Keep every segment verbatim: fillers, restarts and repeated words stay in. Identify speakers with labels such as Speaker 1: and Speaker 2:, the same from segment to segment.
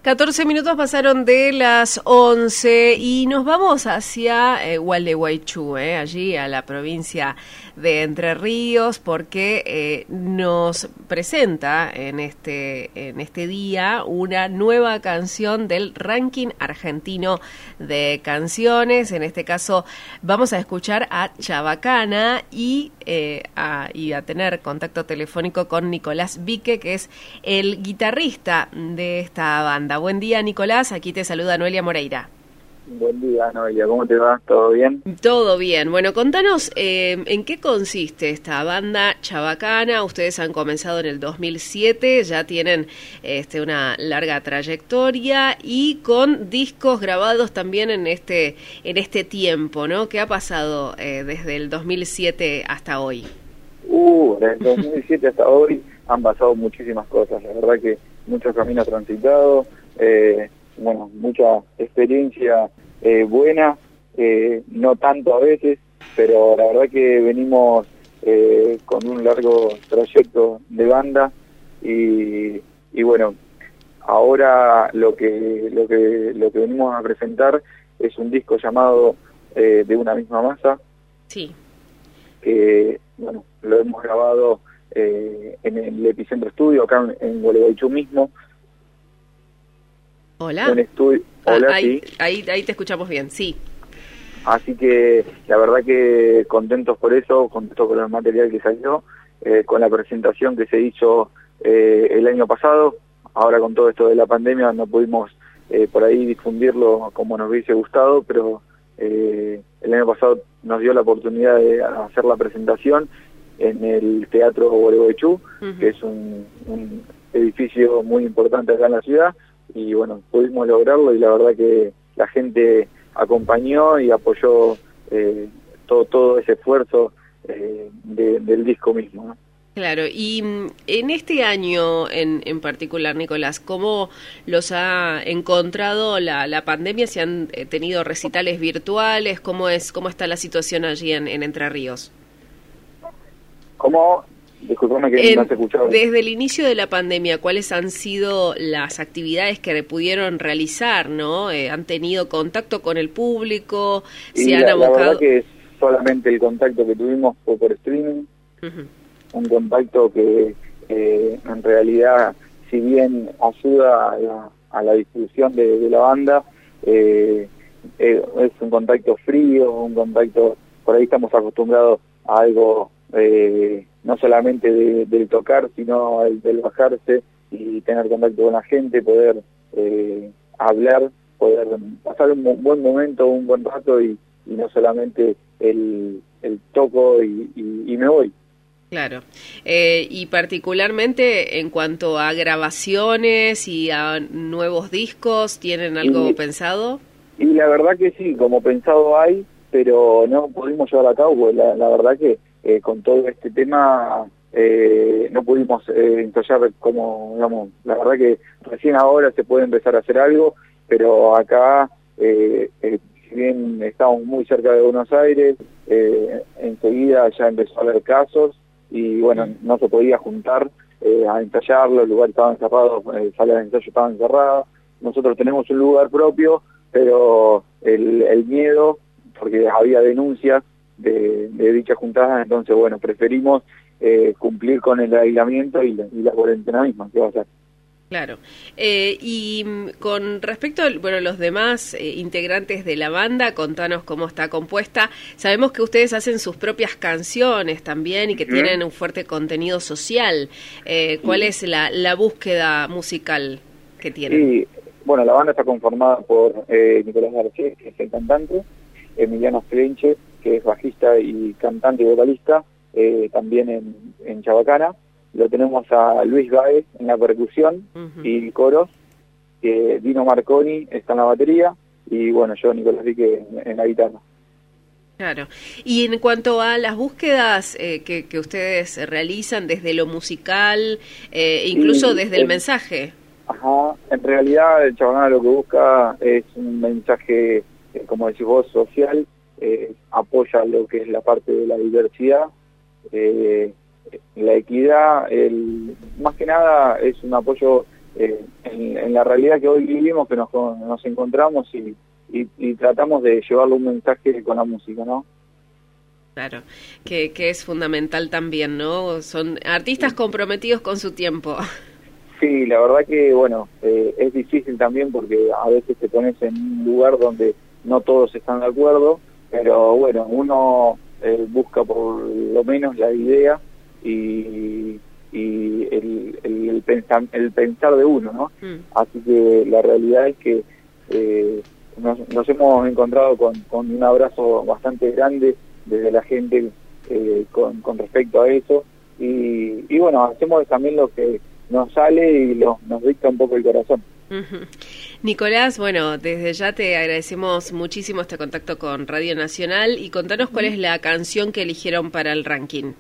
Speaker 1: catorce minutos pasaron de las once y nos vamos hacia eh, Gualeguaychú, eh, allí a la provincia de Entre Ríos, porque eh, nos presenta en este, en este día una nueva canción del ranking argentino de canciones. En este caso vamos a escuchar a Chabacana y, eh, a, y a tener contacto telefónico con Nicolás Vique, que es el guitarrista de esta banda. Buen día, Nicolás. Aquí te saluda Noelia Moreira.
Speaker 2: Buen día, Noelia. ¿Cómo te va? ¿Todo bien?
Speaker 1: Todo bien. Bueno, contanos eh, en qué consiste esta banda Chabacana. Ustedes han comenzado en el dos mil siete, ya tienen este, una larga trayectoria y con discos grabados también en este en este tiempo, ¿no? ¿Qué ha pasado eh, desde el dos mil siete hasta hoy?
Speaker 2: Uh, desde el dos mil siete hasta hoy han pasado muchísimas cosas. La verdad que muchos caminos transitados, eh, bueno, mucha experiencia eh, buena, eh, no tanto a veces, pero la verdad que venimos eh, con un largo trayecto de banda y, y bueno, ahora lo que lo que lo que venimos a presentar es un disco llamado eh, De una misma masa.
Speaker 1: Sí.
Speaker 2: Que bueno, lo hemos grabado eh, en el Epicentro Estudio, acá en, en Gualeguaychú mismo.
Speaker 1: Hola.
Speaker 2: Un estudio. Hola,
Speaker 1: ah, ahí,
Speaker 2: sí.
Speaker 1: ahí, ahí te escuchamos bien, sí.
Speaker 2: Así que la verdad que contentos por eso, contentos con el material que salió, eh, con la presentación que se hizo eh, el año pasado. Ahora con todo esto de la pandemia no pudimos eh, por ahí difundirlo como nos hubiese gustado, pero eh, el año pasado nos dio la oportunidad de hacer la presentación en el Teatro Gualeguaychú, uh-huh. que es un, un edificio muy importante acá en la ciudad, y bueno, pudimos lograrlo y la verdad que la gente acompañó y apoyó eh, todo todo ese esfuerzo eh, de, del disco mismo, ¿no?
Speaker 1: Claro, y en este año en, en particular, Nicolás, ¿cómo los ha encontrado la, la pandemia? ¿Se han tenido recitales virtuales? ¿Cómo es cómo está la situación allí en, en Entre Ríos?
Speaker 2: ¿Cómo? Disculpame que
Speaker 1: en,
Speaker 2: no te escuchaba.
Speaker 1: Desde el inicio de la pandemia, ¿cuáles han sido las actividades que pudieron realizar, no? Eh, ¿Han tenido contacto con el público? ¿Se
Speaker 2: y
Speaker 1: han
Speaker 2: la,
Speaker 1: abocado?
Speaker 2: la verdad que solamente el contacto que tuvimos fue por streaming. Uh-huh. Un contacto que eh, en realidad, si bien ayuda a la, a la distribución de, de la banda, eh, eh, es un contacto frío, un contacto, por ahí estamos acostumbrados a algo eh, no solamente de, del tocar, sino el, del bajarse y tener contacto con la gente, poder eh, hablar, poder pasar un buen momento, un buen rato y, y no solamente el, el toco y, y, y me voy.
Speaker 1: Claro, eh, y particularmente en cuanto a grabaciones y a nuevos discos, ¿tienen algo y, pensado?
Speaker 2: Y la verdad que sí, como pensado hay, pero no pudimos llevar a cabo, porque la, la verdad que eh, con todo este tema eh, no pudimos eh, ensayar como, digamos, la verdad que recién ahora se puede empezar a hacer algo, pero acá, eh, eh, si bien estamos muy cerca de Buenos Aires, eh, enseguida ya empezó a haber casos, y bueno, no se podía juntar eh, a ensayar, los lugares estaban cerrados, eh, salas de ensayo estaban cerradas. Nosotros tenemos un lugar propio, pero el, el miedo, porque había denuncias de, de dichas juntadas, entonces bueno, preferimos eh, cumplir con el aislamiento y la, y la cuarentena misma, ¿qué va a hacer?
Speaker 1: Claro. Eh, y con respecto a bueno, los demás eh, integrantes de la banda, contanos cómo está compuesta. Sabemos que ustedes hacen sus propias canciones también y que uh-huh. tienen un fuerte contenido social. Eh, ¿Cuál sí. es la, la búsqueda musical que tienen?
Speaker 2: Sí, bueno, la banda está conformada por eh, Nicolás Garcés, que es el cantante, Emiliano Frenche, que es bajista y cantante y vocalista, eh, también en, en Chabacana. Lo tenemos a Luis Gaez en la percusión uh-huh. y coros, eh, Dino Marconi está en la batería y bueno, yo, Nicolás Vique, en, en la guitarra.
Speaker 1: Claro. Y en cuanto a las búsquedas eh, que, que ustedes realizan desde lo musical, eh, incluso y, desde el, el mensaje.
Speaker 2: Ajá, en realidad el Chabacana lo que busca es un mensaje, eh, como decís vos, social, eh, apoya lo que es la parte de la diversidad, eh, la equidad, el, más que nada es un apoyo eh, en, en en la realidad que hoy vivimos, que nos, nos encontramos y, y, y tratamos de llevarle un mensaje con la música, ¿no?
Speaker 1: Claro, que, que es fundamental también, ¿no? Son artistas comprometidos con su tiempo.
Speaker 2: Sí, la verdad que, bueno, eh, es difícil también porque a veces te pones en un lugar donde no todos están de acuerdo, pero bueno, uno eh, busca por lo menos la idea y, y el, el, el, pensar, el pensar de uno, ¿no? Mm. Así que la realidad es que eh, nos, nos hemos encontrado con, con un abrazo bastante grande desde la gente eh, con, con respecto a eso y, y bueno, hacemos también lo que nos sale y lo, nos dicta un poco el corazón.
Speaker 1: Uh-huh. Nicolás, bueno, desde ya te agradecemos muchísimo este contacto con Radio Nacional y contanos cuál es la canción que eligieron para el ranking.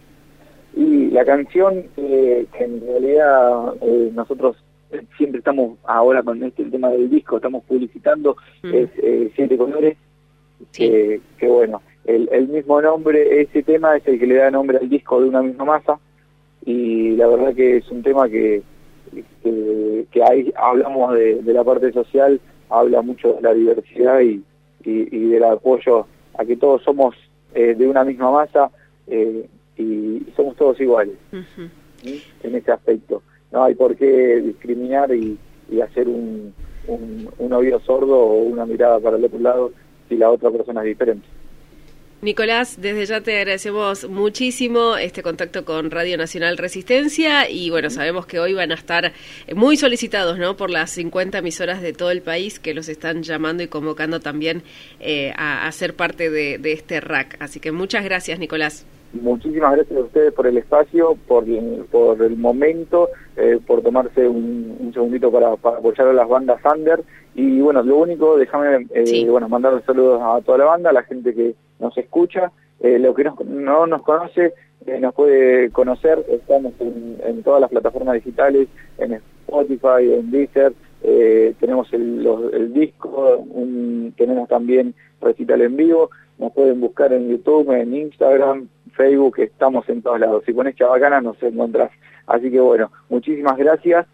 Speaker 2: Y la canción eh, que en realidad eh, nosotros siempre estamos ahora con este el tema del disco, estamos publicitando, uh-huh. es eh, Siete Colores, sí. que, que bueno, el, el mismo nombre, ese tema es el que le da nombre al disco de Una Misma Masa, y la verdad que es un tema que, que, que ahí hablamos de, de la parte social, habla mucho de la diversidad y, y, y del apoyo a que todos somos eh, de una misma masa eh, y somos todos iguales. Uh-huh. ¿Sí? En ese aspecto. No hay por qué discriminar y, y hacer un, un, un oído sordo o una mirada para el otro lado si la otra persona es diferente.
Speaker 1: Nicolás, desde ya te agradecemos muchísimo este contacto con Radio Nacional Resistencia y bueno, sabemos que hoy van a estar muy solicitados, ¿no? Por las cincuenta emisoras de todo el país que los están llamando y convocando también eh, a, a ser parte de, de este R A C. Así que muchas gracias, Nicolás.
Speaker 2: Muchísimas gracias a ustedes por el espacio, por, por el momento, eh, por tomarse un, un segundito para, para apoyar a las bandas under. Y bueno, lo único, déjame eh, sí. bueno, mandar saludos a toda la banda, a la gente que nos escucha. Eh, lo que nos, no nos conoce, eh, nos puede conocer. Estamos en, en todas las plataformas digitales, en Spotify, en Deezer. Eh, tenemos el, los, el disco, un, tenemos también recital en vivo. Nos pueden buscar en YouTube, en Instagram, Facebook, estamos en todos lados. Si pones Chabacana nos encontrás. Así que bueno, muchísimas gracias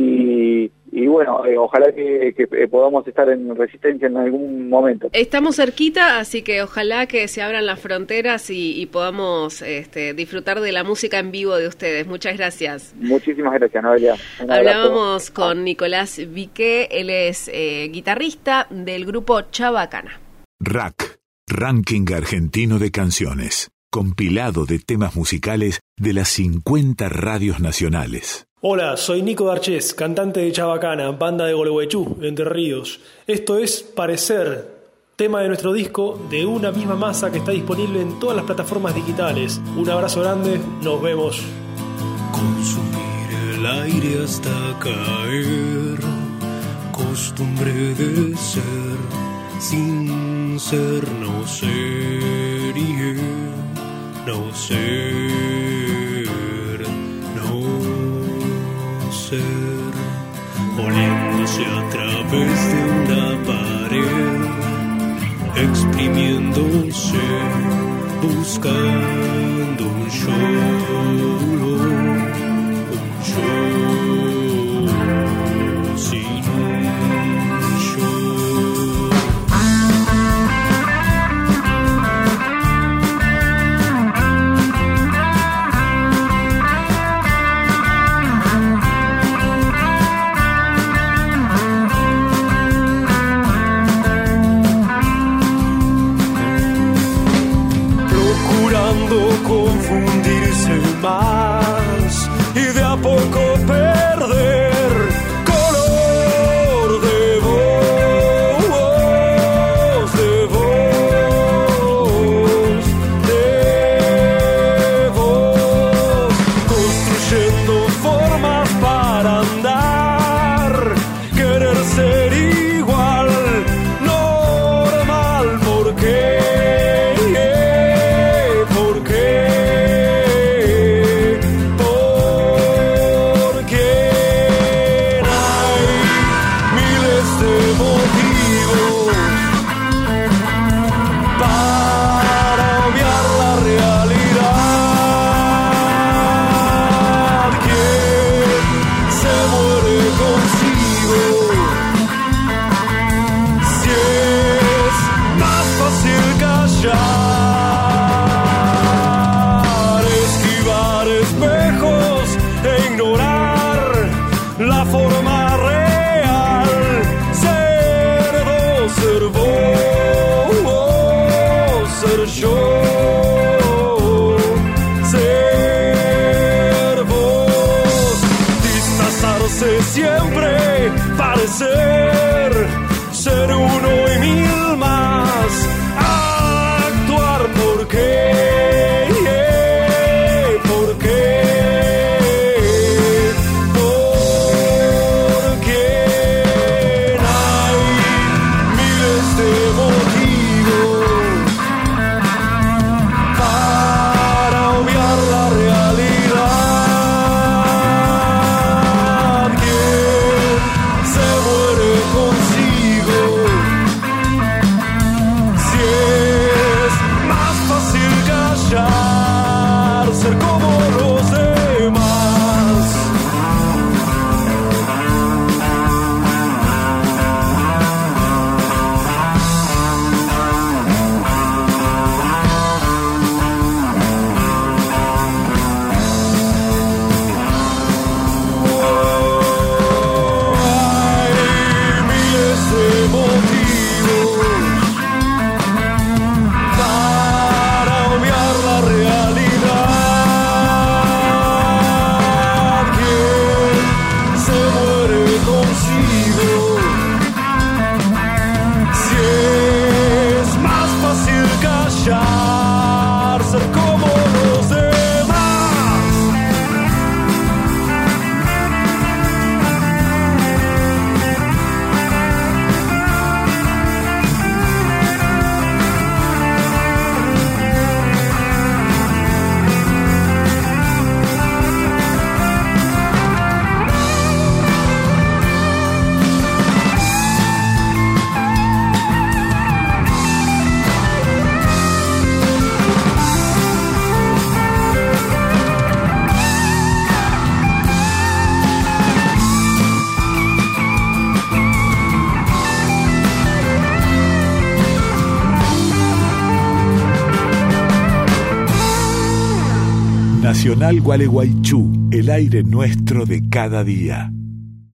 Speaker 2: y, y bueno, eh, ojalá que, que podamos estar en Resistencia en algún momento.
Speaker 1: Estamos cerquita, así que ojalá que se abran las fronteras y, y podamos este, disfrutar de la música en vivo de ustedes. Muchas gracias.
Speaker 2: Muchísimas gracias, Noelia.
Speaker 1: Hablábamos con Nicolás Viqué, él es eh, guitarrista del grupo Chabacana.
Speaker 3: R A C, Ranking Argentino de Canciones, compilado de temas musicales de las cincuenta radios nacionales.
Speaker 4: Hola, soy Nico D'Archés, cantante de Chabacana, banda de Gualeguaychú, Entre Ríos. Esto es Parecer, tema de nuestro disco De Una Misma Masa que está disponible en todas las plataformas digitales. Un abrazo grande, nos vemos.
Speaker 5: Consumir el aire hasta caer, costumbre de ser, sin ser no ser, yeah. No ser, no ser, poniéndose a través de una pared, exprimiéndose, buscando un show, un show sin show. Confundirse más y de a poco yo, ser vos, disfrazarse siempre, parecer ser uno y mil más, actuar porque, ¿por qué? Porque hay miles de motivos para obviar la realidad. ¿Quién se muere consigo? Si es más fácil callar, ser como los demás. Hay miles de motivos para obviar la realidad. ¿Quién se muere consigo? Si es más fácil callar, ser como los demás.
Speaker 3: Nacional Gualeguaychú, el aire nuestro de cada día.